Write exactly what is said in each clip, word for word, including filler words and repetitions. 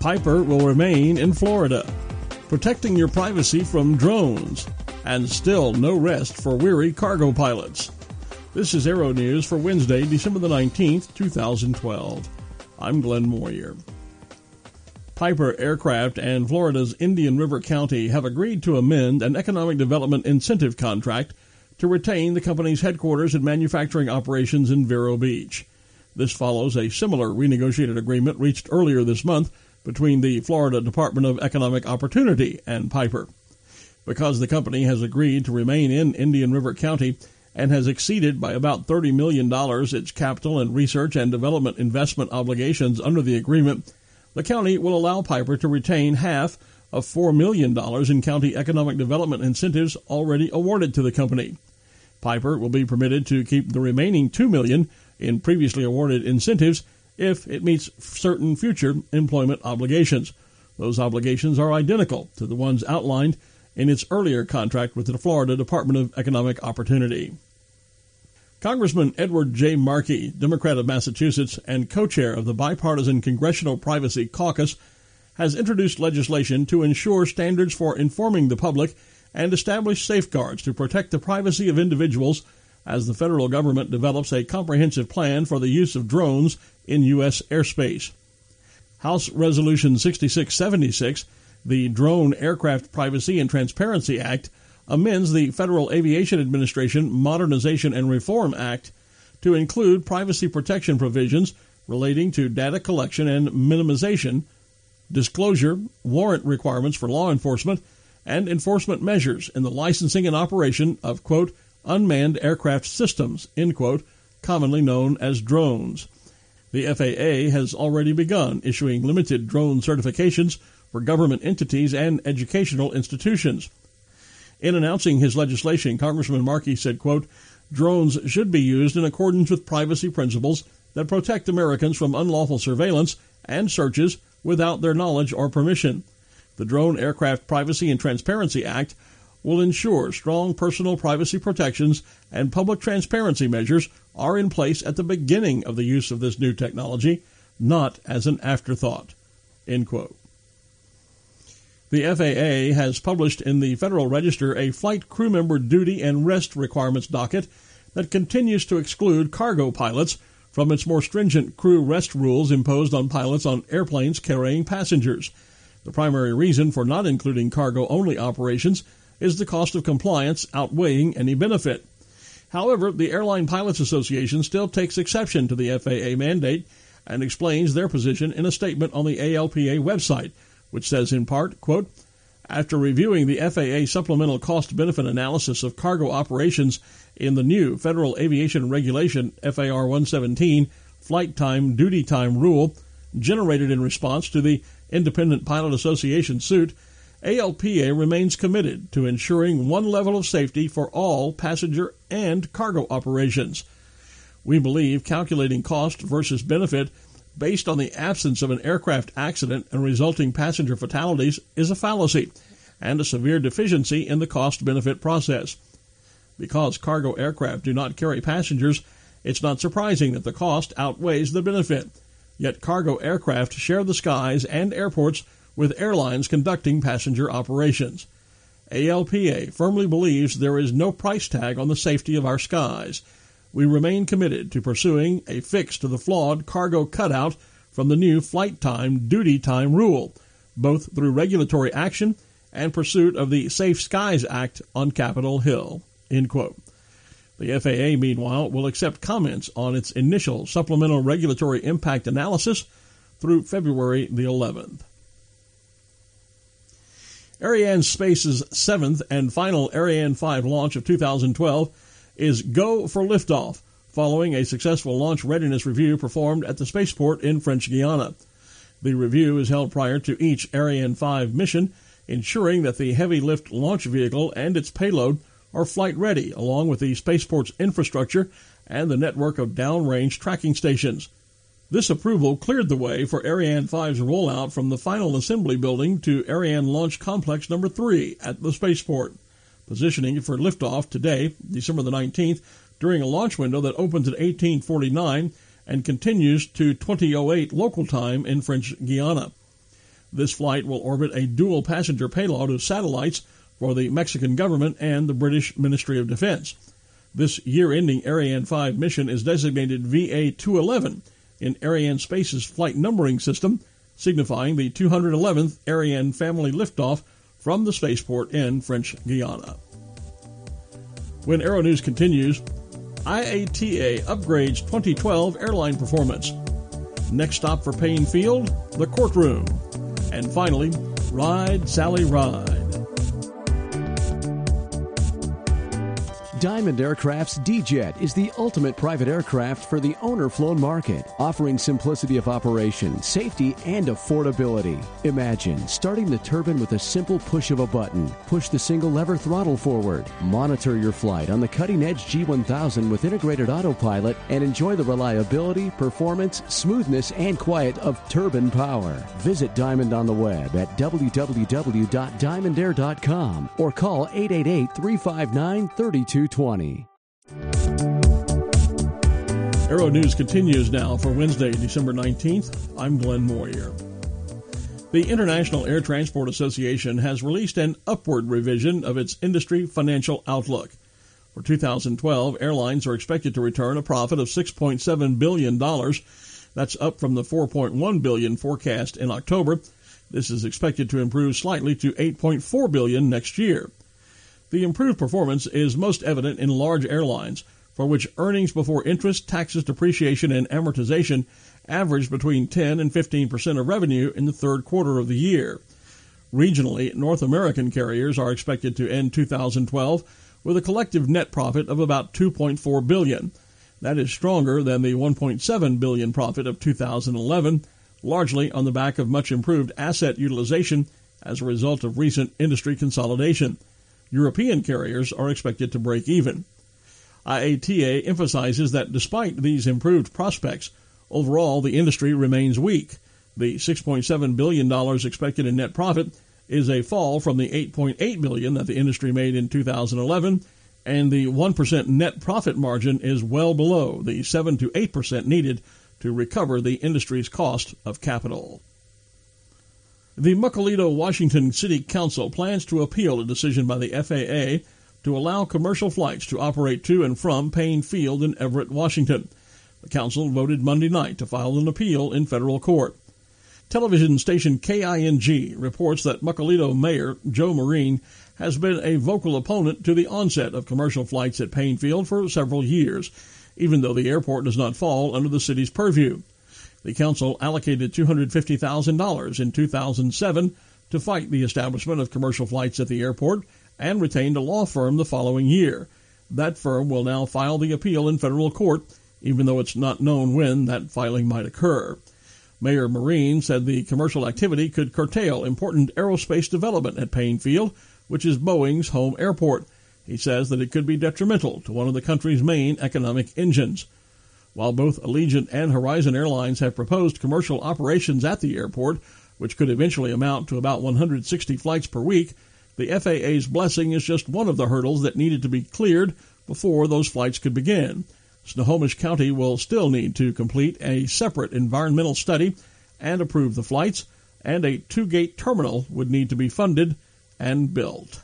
Piper will remain in Florida, protecting your privacy from drones, and still no rest for weary cargo pilots. This is Aero News for Wednesday, December the nineteenth, two thousand twelve. I'm Glenn Moyer. Piper Aircraft and Florida's Indian River County have agreed to amend an economic development incentive contract to retain the company's headquarters and manufacturing operations in Vero Beach. This follows a similar renegotiated agreement reached earlier this month between the Florida Department of Economic Opportunity and Piper. Because the company has agreed to remain in Indian River County and has exceeded by about thirty million dollars its capital and research and development investment obligations under the agreement, the county will allow Piper to retain half of four million dollars in county economic development incentives already awarded to the company. Piper will be permitted to keep the remaining two million dollars in previously awarded incentives if it meets certain future employment obligations. Those obligations are identical to the ones outlined in its earlier contract with the Florida Department of Economic Opportunity. Congressman Edward J. Markey, Democrat of Massachusetts and co-chair of the Bipartisan Congressional Privacy Caucus, has introduced legislation to ensure standards for informing the public and establish safeguards to protect the privacy of individuals as the federal government develops a comprehensive plan for the use of drones in U S airspace. House Resolution sixty-six seventy-six, the Drone Aircraft Privacy and Transparency Act, amends the Federal Aviation Administration Modernization and Reform Act to include privacy protection provisions relating to data collection and minimization, disclosure, warrant requirements for law enforcement, and enforcement measures in the licensing and operation of, quote, unmanned aircraft systems, end quote, commonly known as drones. The F A A has already begun issuing limited drone certifications for government entities and educational institutions. In announcing his legislation, Congressman Markey said, quote, drones should be used in accordance with privacy principles that protect Americans from unlawful surveillance and searches without their knowledge or permission. The Drone Aircraft Privacy and Transparency Act will ensure strong personal privacy protections and public transparency measures are in place at the beginning of the use of this new technology, not as an afterthought, end quote. The F A A has published in the Federal Register a flight crew member duty and rest requirements docket that continues to exclude cargo pilots from its more stringent crew rest rules imposed on pilots on airplanes carrying passengers. The primary reason for not including cargo-only operations is the cost of compliance outweighing any benefit. However, the Airline Pilots Association still takes exception to the F A A mandate and explains their position in a statement on the A L P A website, which says in part, quote, after reviewing the F A A supplemental cost-benefit analysis of cargo operations in the new Federal Aviation Regulation F A R one seventeen Flight Time Duty Time Rule generated in response to the Independent Pilot Association suit, A L P A remains committed to ensuring one level of safety for all passenger and cargo operations. We believe calculating cost versus benefit based on the absence of an aircraft accident and resulting passenger fatalities is a fallacy and a severe deficiency in the cost-benefit process. Because cargo aircraft do not carry passengers, it's not surprising that the cost outweighs the benefit. Yet cargo aircraft share the skies and airports with airlines conducting passenger operations. A L P A firmly believes there is no price tag on the safety of our skies. We remain committed to pursuing a fix to the flawed cargo cutout from the new Flight Time Duty Time Rule, both through regulatory action and pursuit of the Safe Skies Act on Capitol Hill, end quote. The F A A, meanwhile, will accept comments on its initial supplemental regulatory impact analysis through February the eleventh. Arianespace's seventh and final Ariane five launch of two thousand twelve is go for liftoff, following a successful launch readiness review performed at the spaceport in French Guiana. The review is held prior to each Ariane five mission, ensuring that the heavy-lift launch vehicle and its payload are flight-ready, along with the spaceport's infrastructure and the network of downrange tracking stations. This approval cleared the way for Ariane five's rollout from the final assembly building to Ariane Launch Complex number three at the spaceport, positioning it for liftoff today, December the nineteenth, during a launch window that opens at eighteen forty-nine and continues to twenty oh eight local time in French Guiana. This flight will orbit a dual-passenger payload of satellites for the Mexican government and the British Ministry of Defense. This year-ending Ariane five mission is designated V A two eleven in Arianespace's flight numbering system, signifying the two hundred eleventh Ariane family liftoff from the spaceport in French Guiana. When Aero News continues, I A T A upgrades twenty twelve airline performance. Next stop for Payne Field, the courtroom. And finally, Ride, Sally, Ride. Diamond Aircraft's D-Jet is the ultimate private aircraft for the owner-flown market, offering simplicity of operation, safety, and affordability. Imagine starting the turbine with a simple push of a button. Push the single-lever throttle forward. Monitor your flight on the cutting-edge G one thousand with integrated autopilot and enjoy the reliability, performance, smoothness, and quiet of turbine power. Visit Diamond on the web at w w w dot diamond air dot com or call eight eight eight, three five nine, three two twenty. Aero News continues now for Wednesday, December nineteenth. I'm Glenn Moyer. The International Air Transport Association has released an upward revision of its industry financial outlook. For two thousand twelve, airlines are expected to return a profit of six point seven billion dollars. That's up from the four point one billion dollars forecast in October. This is expected to improve slightly to eight point four billion dollars next year. The improved performance is most evident in large airlines, for which earnings before interest, taxes, depreciation, and amortization averaged between ten and fifteen percent of revenue in the third quarter of the year. Regionally, North American carriers are expected to end two thousand twelve with a collective net profit of about two point four billion dollars. That is stronger than the one point seven billion dollars profit of two thousand eleven, largely on the back of much improved asset utilization as a result of recent industry consolidation. European carriers are expected to break even. I A T A emphasizes that despite these improved prospects, overall the industry remains weak. The six point seven billion dollars expected in net profit is a fall from the eight point eight billion dollars that the industry made in two thousand eleven, and the one percent net profit margin is well below the seven to eight percent needed to recover the industry's cost of capital. The Muckalito, Washington City Council plans to appeal a decision by the F A A to allow commercial flights to operate to and from Payne Field in Everett, Washington. The council voted Monday night to file an appeal in federal court. Television station K I N G reports that Muckalito Mayor Joe Marine has been a vocal opponent to the onset of commercial flights at Payne Field for several years, even though the airport does not fall under the city's purview. The council allocated two hundred fifty thousand dollars in two thousand seven to fight the establishment of commercial flights at the airport and retained a law firm the following year. That firm will now file the appeal in federal court, even though it's not known when that filing might occur. Mayor Marine said the commercial activity could curtail important aerospace development at Payne Field, which is Boeing's home airport. He says that it could be detrimental to one of the country's main economic engines. While both Allegiant and Horizon Airlines have proposed commercial operations at the airport, which could eventually amount to about one hundred sixty flights per week, the F A A's blessing is just one of the hurdles that needed to be cleared before those flights could begin. Snohomish County will still need to complete a separate environmental study and approve the flights, and a two-gate terminal would need to be funded and built.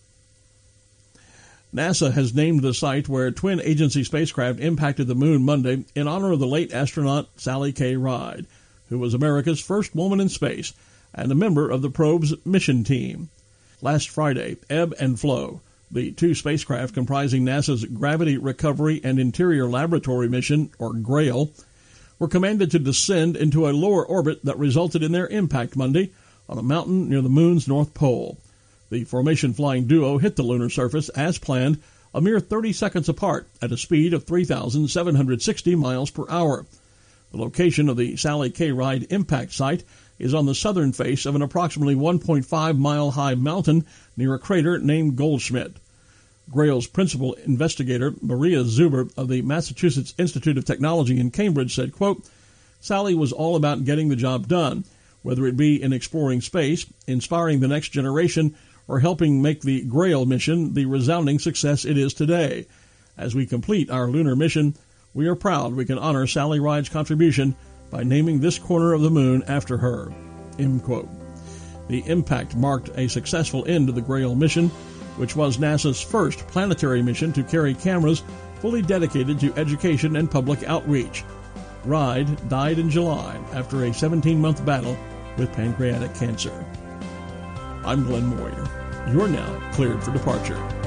NASA has named the site where twin agency spacecraft impacted the moon Monday in honor of the late astronaut Sally K. Ride, who was America's first woman in space and a member of the probe's mission team. Last Friday, Ebb and Flow, the two spacecraft comprising NASA's Gravity Recovery and Interior Laboratory mission, or GRAIL, were commanded to descend into a lower orbit that resulted in their impact Monday on a mountain near the moon's north pole. The formation flying duo hit the lunar surface as planned, a mere thirty seconds apart at a speed of three thousand seven hundred sixty miles per hour. The location of the Sally K. Ride impact site is on the southern face of an approximately one point five mile high mountain near a crater named Goldschmidt. GRAIL's principal investigator, Maria Zuber of the Massachusetts Institute of Technology in Cambridge, said, quote, "Sally was all about getting the job done, whether it be in exploring space, inspiring the next generation, or helping make the GRAIL mission the resounding success it is today. As we complete our lunar mission, we are proud we can honor Sally Ride's contribution by naming this corner of the moon after her." End quote. The impact marked a successful end to the Grail mission, which was NASA's first planetary mission to carry cameras fully dedicated to education and public outreach. Ride died in July after a seventeen-month battle with pancreatic cancer. I'm Glenn Moyer. You're now cleared for departure.